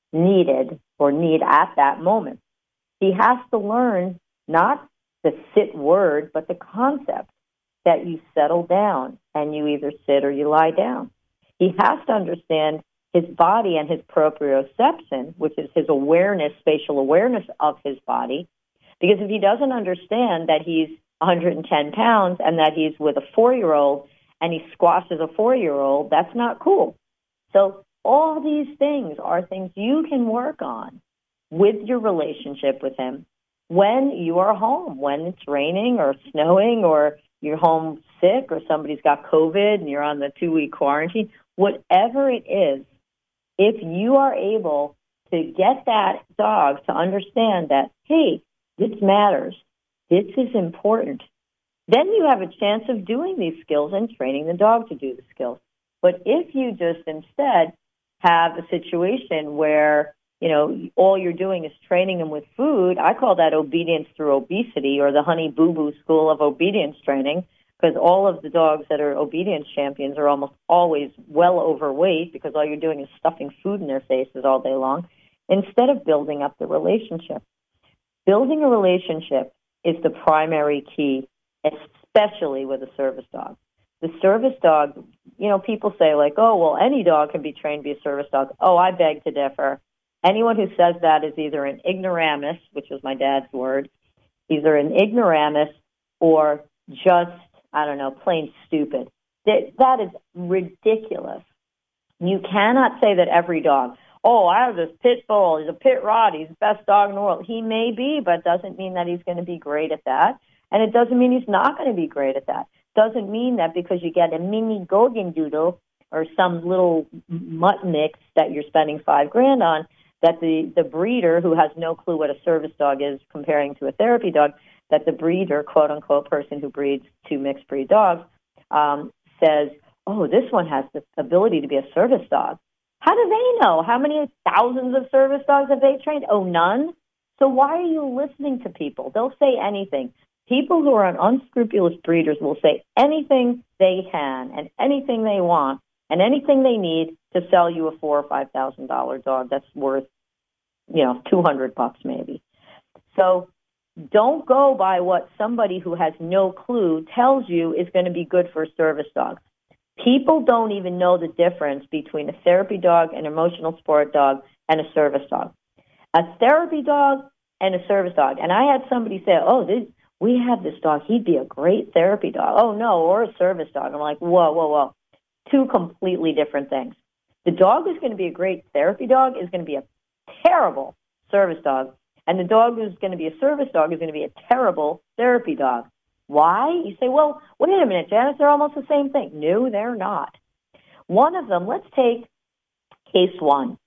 needed or need at that moment. He has to learn not the sit word, but the concept that you settle down and you either sit or you lie down. He has to understand his body and his proprioception, which is his awareness, spatial awareness of his body, because if he doesn't understand that he's one hundred ten pounds and that he's with a four-year-old and he squashes a four-year-old, that's not cool. So all these things are things you can work on with your relationship with him when you are home, when it's raining or snowing or you're home sick or somebody's got COVID and you're on the two-week quarantine, whatever it is, if you are able to get that dog to understand that, hey, this matters, this is important, then you have a chance of doing these skills and training the dog to do the skills. But if you just instead have a situation where, you know, all you're doing is training them with food, I call that obedience through obesity, or the Honey Boo Boo school of obedience training, because all of the dogs that are obedience champions are almost always well overweight because all you're doing is stuffing food in their faces all day long, instead of building up the relationship. Building a relationship is the primary key, especially with a service dog. The service dog, you know, people say like, oh, well, any dog can be trained to be a service dog. Oh, I beg to differ. Anyone who says that is either an ignoramus, which was my dad's word, either an ignoramus or just, I don't know, plain stupid. That, that is ridiculous. You cannot say that every dog, oh, I have this pit bull, he's a pit rod, he's the best dog in the world. He may be, but it doesn't mean that he's going to be great at that. And it doesn't mean he's not going to be great at that. Doesn't mean that because you get a mini Golden Doodle or some little mutt mix that you're spending five grand on, that the, the breeder, who has no clue what a service dog is comparing to a therapy dog, that the breeder, quote-unquote, person who breeds two mixed breed dogs, um, says, oh, this one has the ability to be a service dog. How do they know? How many thousands of service dogs have they trained? Oh, none? So why are you listening to people? They'll say anything. People who are unscrupulous breeders will say anything they can and anything they want and anything they need to sell you a four or five thousand dollar dog that's worth, you know, two hundred bucks maybe. So don't go by what somebody who has no clue tells you is going to be good for a service dog. People don't even know the difference between a therapy dog, an emotional support dog, and a service dog. A therapy dog and a service dog. And I had somebody say, oh, this, we have this dog. He'd be a great therapy dog. Oh, no, or a service dog. I'm like, whoa, whoa, whoa. Two completely different things. The dog who's going to be a great therapy dog is going to be a terrible service dog. And the dog who's going to be a service dog is going to be a terrible therapy dog. Why? You say, well, wait a minute, Janice, they're almost the same thing. No, they're not. One of them, let's take case one.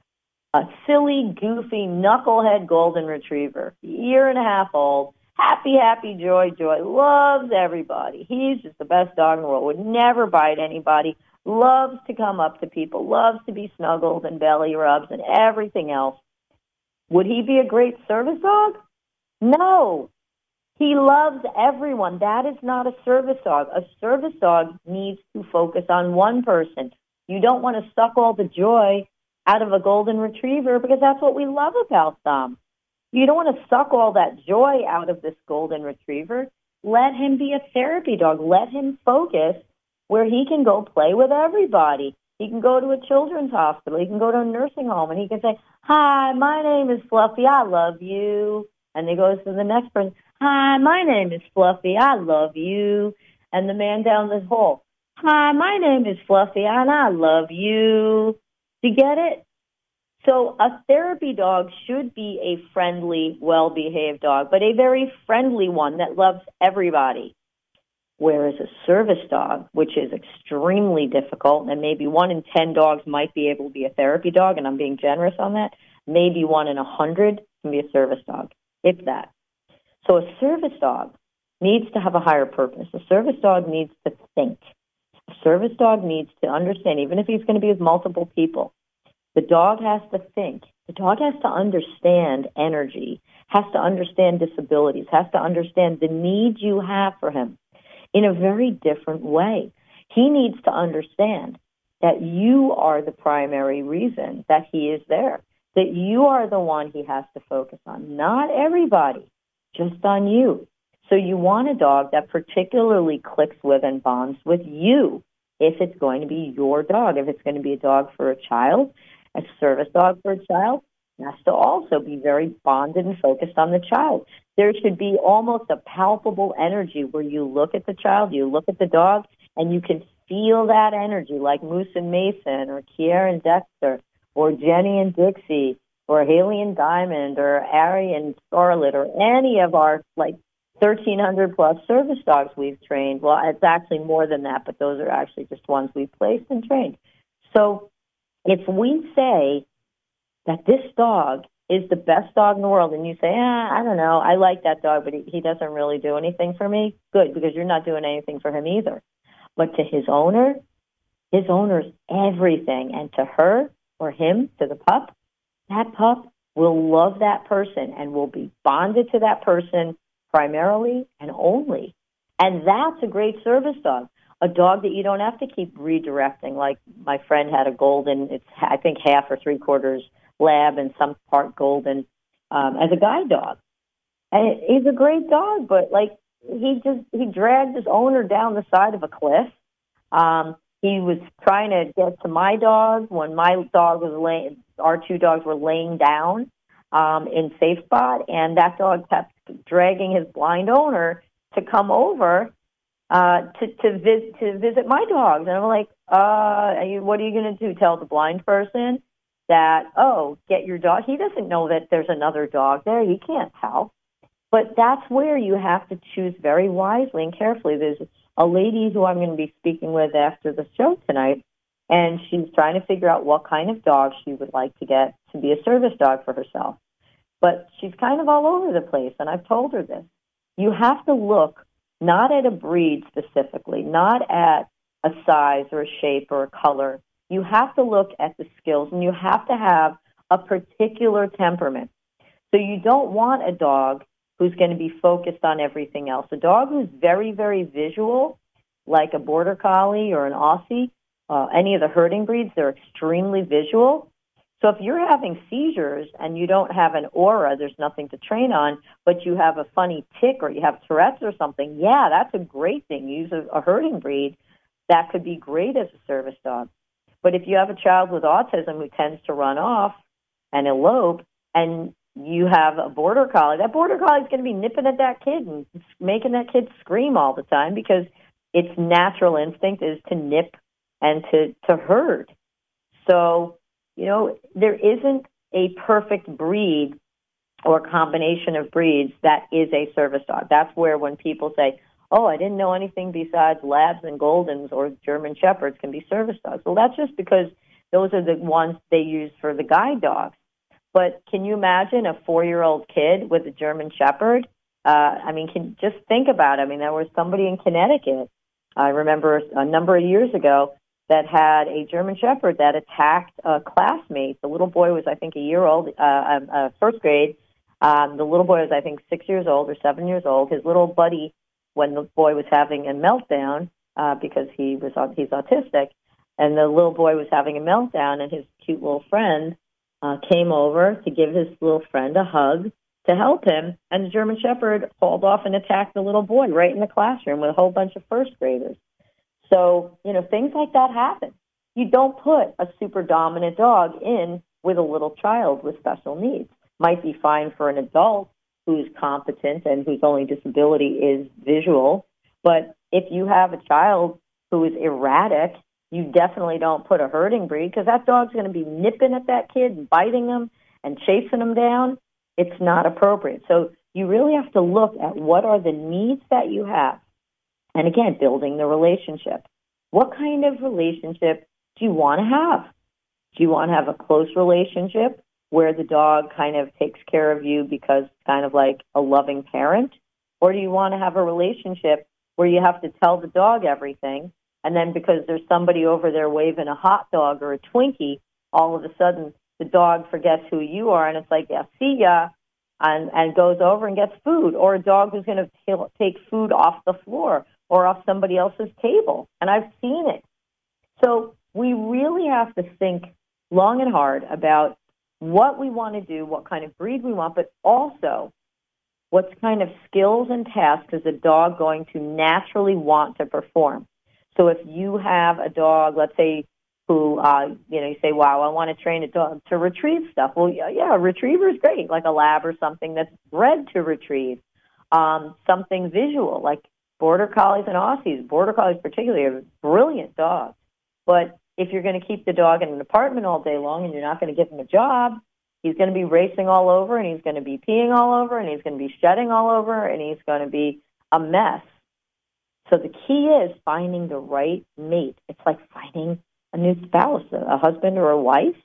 A silly, goofy, knucklehead golden retriever, year and a half old, happy, happy, joy, joy, loves everybody. He's just the best dog in the world, would never bite anybody, loves to come up to people, loves to be snuggled and belly rubs and everything else. Would he be a great service dog? No. He loves everyone. That is not a service dog. A service dog needs to focus on one person. You don't want to suck all the joy out of a golden retriever because that's what we love about them. You don't want to suck all that joy out of this golden retriever. Let him be a therapy dog. Let him focus where he can go play with everybody. He can go to a children's hospital. He can go to a nursing home, and he can say, "Hi, my name is Fluffy. I love you." And he goes to the next person, "Hi, my name is Fluffy. I love you." And the man down the hall, "Hi, my name is Fluffy, and I love you." Do you get it? So a therapy dog should be a friendly, well-behaved dog, but a very friendly one that loves everybody. Whereas a service dog, which is extremely difficult, and maybe one in ten dogs might be able to be a therapy dog, and I'm being generous on that, maybe one in a hundred can be a service dog, if that. So a service dog needs to have a higher purpose. A service dog needs to think. A service dog needs to understand, even if he's going to be with multiple people, the dog has to think. The dog has to understand energy, has to understand disabilities, has to understand the needs you have for him in a very different way. He needs to understand that you are the primary reason that he is there, that you are the one he has to focus on, not everybody, just on you. So you want a dog that particularly clicks with and bonds with you if it's going to be your dog. If it's going to be a dog for a child, a service dog for a child, has to also be very bonded and focused on the child. There should be almost a palpable energy where you look at the child, you look at the dog, and you can feel that energy, like Moose and Mason, or Kiera and Dexter, or Jenny and Dixie, or Haley and Diamond, or Ari and Scarlet, or any of our, like, thirteen hundred plus service dogs we've trained. Well, it's actually more than that, but those are actually just ones we've placed and trained. So if we say that this dog is the best dog in the world, and you say, ah, I don't know, I like that dog, but he, he doesn't really do anything for me, good, because you're not doing anything for him either. But to his owner, his owner's everything. And to her or him, to the pup, that pup will love that person and will be bonded to that person primarily and only. And that's a great service dog. A dog that you don't have to keep redirecting. Like my friend had a golden, it's I think half or three quarters lab and some part golden um, as a guide dog. And he's a great dog, but like he just, he dragged his owner down the side of a cliff. Um, he was trying to get to my dog when my dog was laying, our two dogs were laying down um, in safe spot, and that dog kept dragging his blind owner to come over uh, to to, vis- to visit my dogs. And I'm like, uh, are you, what are you going to do? Tell the blind person that, oh, get your dog? He doesn't know that there's another dog there. He can't tell. But that's where you have to choose very wisely and carefully. There's a lady who I'm going to be speaking with after the show tonight, and she's trying to figure out what kind of dog she would like to get to be a service dog for herself. But she's kind of all over the place, and I've told her this. You have to look not at a breed specifically, not at a size or a shape or a color. You have to look at the skills, and you have to have a particular temperament. So you don't want a dog who's going to be focused on everything else. A dog who's very, very visual, like a Border Collie or an Aussie, uh, any of the herding breeds, they're extremely visual. So if you're having seizures and you don't have an aura, there's nothing to train on, but you have a funny tic or you have Tourette's or something, yeah, that's a great thing. Use a, a herding breed. That could be great as a service dog. But if you have a child with autism who tends to run off and elope, and you have a Border Collie, that Border Collie is going to be nipping at that kid and making that kid scream all the time because its natural instinct is to nip and to, to herd. So, you know, there isn't a perfect breed or combination of breeds that is a service dog. That's where when people say, oh, I didn't know anything besides Labs and Goldens or German Shepherds can be service dogs. Well, that's just because those are the ones they use for the guide dogs. But can you imagine a four-year-old kid with a German Shepherd? Uh, I mean, can just think about it. I mean, there was somebody in Connecticut, I remember a number of years ago, that had a German Shepherd that attacked a classmate. The little boy was, I think, a year old, uh, uh, first grade. Um, the little boy was, I think, six years old or seven years old. His little buddy, when the boy was having a meltdown, uh, because he was he's autistic, and the little boy was having a meltdown, and his cute little friend uh, came over to give his little friend a hug to help him, and the German Shepherd hauled off and attacked the little boy right in the classroom with a whole bunch of first graders. So, you know, things like that happen. you don't put a super dominant dog in with a little child with special needs. Might be fine for an adult who's competent and whose only disability is visual. But if you have a child who is erratic, you definitely don't put a herding breed, because that dog's going to be nipping at that kid and biting him and chasing him down. It's not appropriate. So you really have to look at what are the needs that you have. And again, building the relationship. What kind of relationship do you want to have? Do you want to have a close relationship where the dog kind of takes care of you because it's kind of like a loving parent? Or do you want to have a relationship where you have to tell the dog everything, and then because there's somebody over there waving a hot dog or a Twinkie, all of a sudden the dog forgets who you are, and it's like, yeah, see ya, and, and goes over and gets food, or a dog who's going to take food off the floor or off somebody else's table. And I've seen it. So we really have to think long and hard about what we want to do, what kind of breed we want, but also what kind of skills and tasks is a dog going to naturally want to perform. So if you have a dog, let's say, who, uh, you know, you say, wow, I want to train a dog to retrieve stuff. Well, yeah, yeah a retriever is great, like a lab or something that's bred to retrieve. Um, something visual, like Border Collies and Aussies. Border Collies particularly are brilliant dogs. But if you're going to keep the dog in an apartment all day long and you're not going to give him a job, he's going to be racing all over, and he's going to be peeing all over, and he's going to be shedding all over, and he's going to be a mess. So the key is finding the right mate. It's like finding a new spouse, a husband or a wife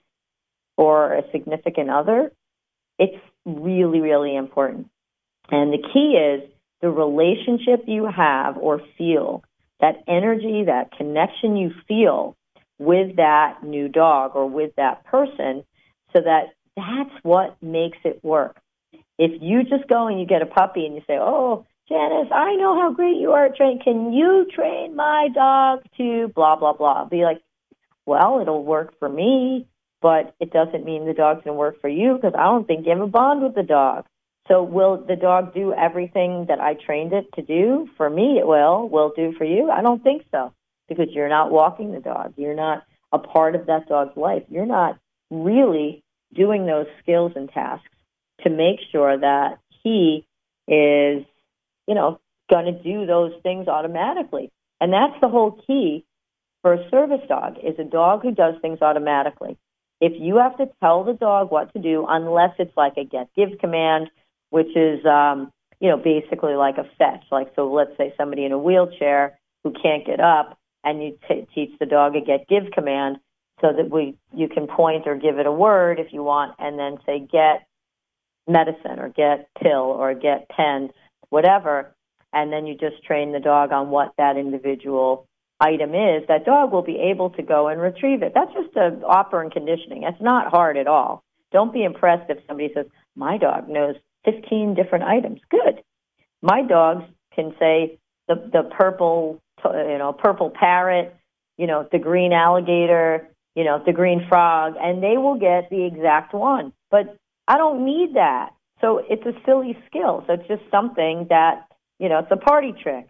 or a significant other. It's really, really important. And the key is the relationship you have or feel, that energy, that connection you feel with that new dog or with that person, so that that's what makes it work. If you just go and you get a puppy and you say, oh, Janice, I know how great you are at training. Can you train my dog to blah, blah, blah? I'll be like, well, it'll work for me, but it doesn't mean the dog's going to work for you, because I don't think you have a bond with the dog. So will the dog do everything that I trained it to do? For me, it will. Will it do for you? I don't think so, because you're not walking the dog. You're not a part of that dog's life. You're not really doing those skills and tasks to make sure that he is, you know, going to do those things automatically. And that's the whole key for a service dog, is a dog who does things automatically. If you have to tell the dog what to do, unless it's like a get-give command, which is, um, you know, basically like a fetch. Like, so let's say somebody in a wheelchair who can't get up, and you t- teach the dog a get-give command so that we you can point or give it a word if you want, and then say get medicine or get pill or get pen, whatever, and then you just train the dog on what that individual item is. That dog will be able to go and retrieve it. That's just a operant conditioning. It's not hard at all. Don't be impressed if somebody says, my dog knows fifteen different items. Good. My dogs can say the the purple, you know, purple parrot, you know, the green alligator, you know, the green frog, and they will get the exact one. But I don't need that. So it's a silly skill. So it's just something that, you know, it's a party trick.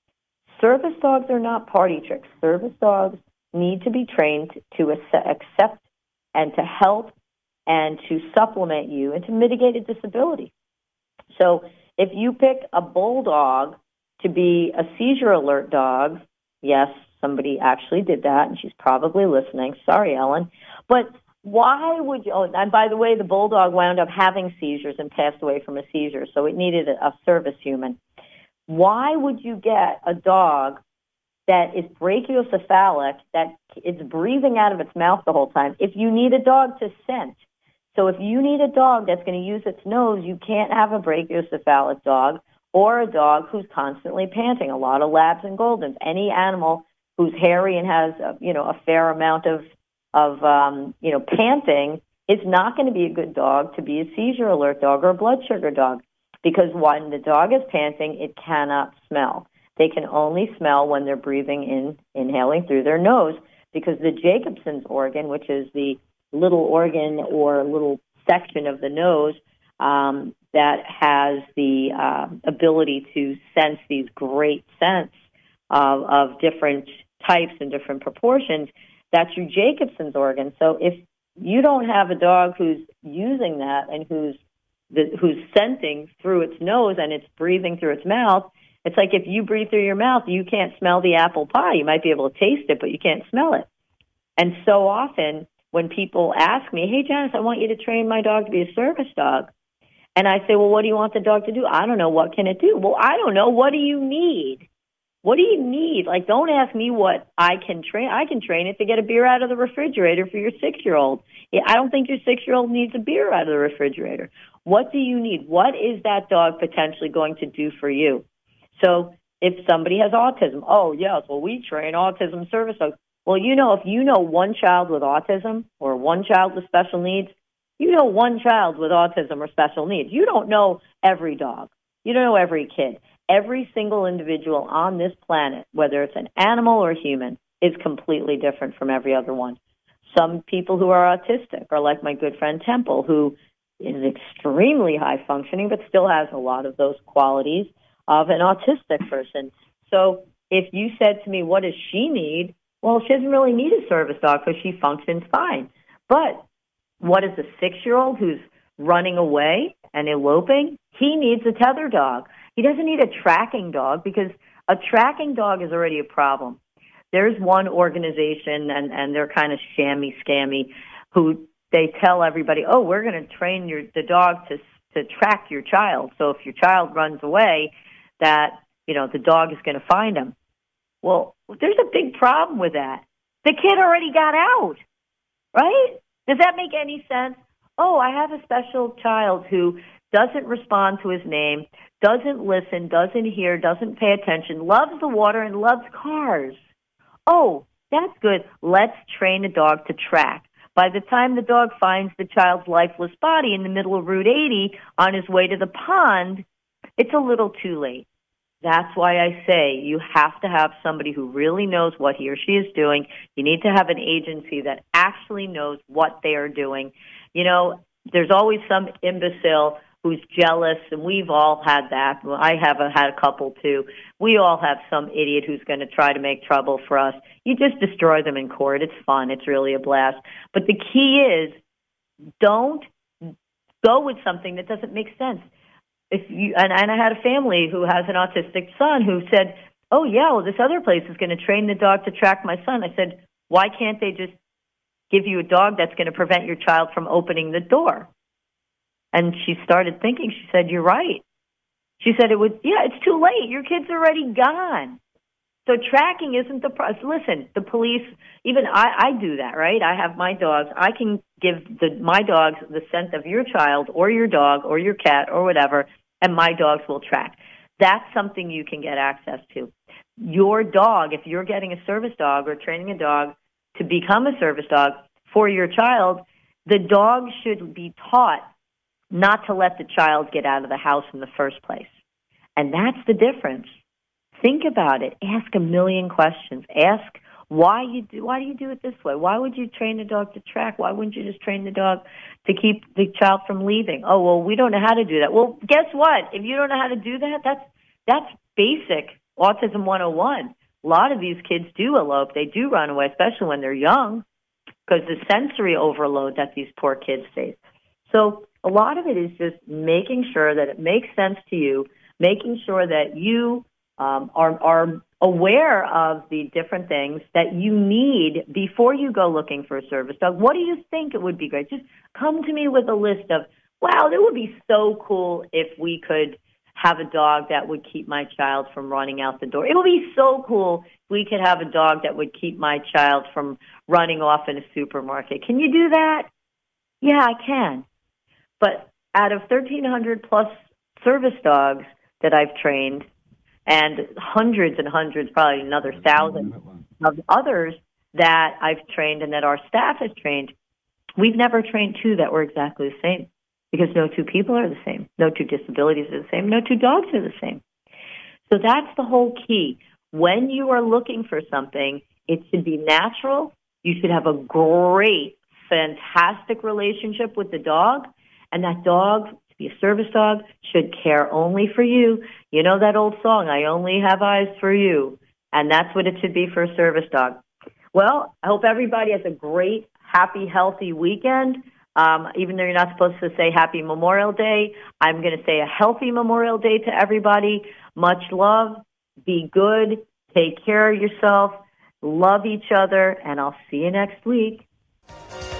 Service dogs are not party tricks. Service dogs need to be trained to accept and to help and to supplement you and to mitigate a disability. So if you pick a bulldog to be a seizure alert dog, yes, somebody actually did that, and she's probably listening. Sorry, Ellen. But why would you, oh, and by the way, the bulldog wound up having seizures and passed away from a seizure, so it needed a, a service human. Why would you get a dog that is brachiocephalic, that is breathing out of its mouth the whole time, if you need a dog to scent? So if you need a dog that's going to use its nose, you can't have a brachiocephalic dog or a dog who's constantly panting. A lot of labs and goldens, any animal who's hairy and has a, you know, a fair amount of of um, you know panting is not going to be a good dog to be a seizure alert dog or a blood sugar dog, because when the dog is panting, it cannot smell. They can only smell when they're breathing in, inhaling through their nose, because the Jacobson's organ, which is the little organ or little section of the nose um, that has the uh, ability to sense these great scents of, of different types and different proportions, that's your Jacobson's organ. So if you don't have a dog who's using that and who's the, who's scenting through its nose and it's breathing through its mouth, it's like if you breathe through your mouth, you can't smell the apple pie. You might be able to taste it, but you can't smell it. And so often when people ask me, hey, Janice, I want you to train my dog to be a service dog. And I say, well, what do you want the dog to do? I don't know. What can it do? Well, I don't know. What do you need? What do you need? Like, don't ask me what I can train. I can train it to get a beer out of the refrigerator for your six-year-old. I don't think your six-year-old needs a beer out of the refrigerator. What do you need? What is that dog potentially going to do for you? So if somebody has autism, oh, yes, well, we train autism service dogs. Well, you know, if you know one child with autism or one child with special needs, you know one child with autism or special needs. You don't know every dog. You don't know every kid. Every single individual on this planet, whether it's an animal or human, is completely different from every other one. Some people who are autistic are like my good friend Temple, who is extremely high functioning, but still has a lot of those qualities of an autistic person. So if you said to me, what does she need? Well, she doesn't really need a service dog because she functions fine. But what is a six-year-old who's running away and eloping? He needs a tether dog. He doesn't need a tracking dog because a tracking dog is already a problem. There's one organization, and, and they're kind of shammy, scammy, who they tell everybody, oh, we're going to train your the dog to to track your child. So if your child runs away, that, you know, the dog is going to find him. Well, there's a big problem with that. The kid already got out, right? Does that make any sense? Oh, I have a special child who doesn't respond to his name, doesn't listen, doesn't hear, doesn't pay attention, loves the water, and loves cars. Oh, that's good. Let's train a dog to track. By the time the dog finds the child's lifeless body in the middle of Route eighty on his way to the pond, it's a little too late. That's why I say you have to have somebody who really knows what he or she is doing. You need to have an agency that actually knows what they are doing. You know, there's always some imbecile who's jealous, and we've all had that. Well, I have a, had a couple, too. We all have some idiot who's going to try to make trouble for us. You just destroy them in court. It's fun. It's really a blast. But the key is don't go with something that doesn't make sense. If you and, and I had a family who has an autistic son who said, oh, yeah, well, this other place is going to train the dog to track my son. I said, why can't they just give you a dog that's going to prevent your child from opening the door? And she started thinking. She said, you're right. She said, it was, yeah, it's too late. Your kid's already gone. So tracking isn't the process. Listen, the police, even I, I do that, right? I have my dogs. I can give the, my dogs the scent of your child or your dog or your cat or whatever, and my dogs will track. That's something you can get access to. Your dog, if you're getting a service dog or training a dog to become a service dog for your child, the dog should be taught not to let the child get out of the house in the first place. And that's the difference. Think about it. Ask a million questions. Ask why you do, why do you do it this way? Why would you train a dog to track? Why wouldn't you just train the dog to keep the child from leaving? Oh, well, we don't know how to do that. Well, guess what? If you don't know how to do that, that's that's basic Autism one oh one. A lot of these kids do elope. They do run away, especially when they're young, because the sensory overload that these poor kids face. So a lot of it is just making sure that it makes sense to you, making sure that you um, are, are aware of the different things that you need before you go looking for a service dog. What do you think it would be great? Just come to me with a list of, wow, it would be so cool if we could have a dog that would keep my child from running out the door. It would be so cool if we could have a dog that would keep my child from running off in a supermarket. Can you do that? Yeah, I can. But out of thirteen hundred plus service dogs that I've trained, and hundreds and hundreds, probably another thousand of others that I've trained and that our staff has trained, we've never trained two that were exactly the same, because no two people are the same, no two disabilities are the same, no two dogs are the same. So that's the whole key. When you are looking for something, it should be natural. You should have a great, fantastic relationship with the dog. And that dog, to be a service dog, should care only for you. You know that old song, I only have eyes for you. And that's what it should be for a service dog. Well, I hope everybody has a great, happy, healthy weekend. Um, even though you're not supposed to say Happy Memorial Day, I'm going to say a healthy Memorial Day to everybody. Much love. Be good. Take care of yourself. Love each other. And I'll see you next week.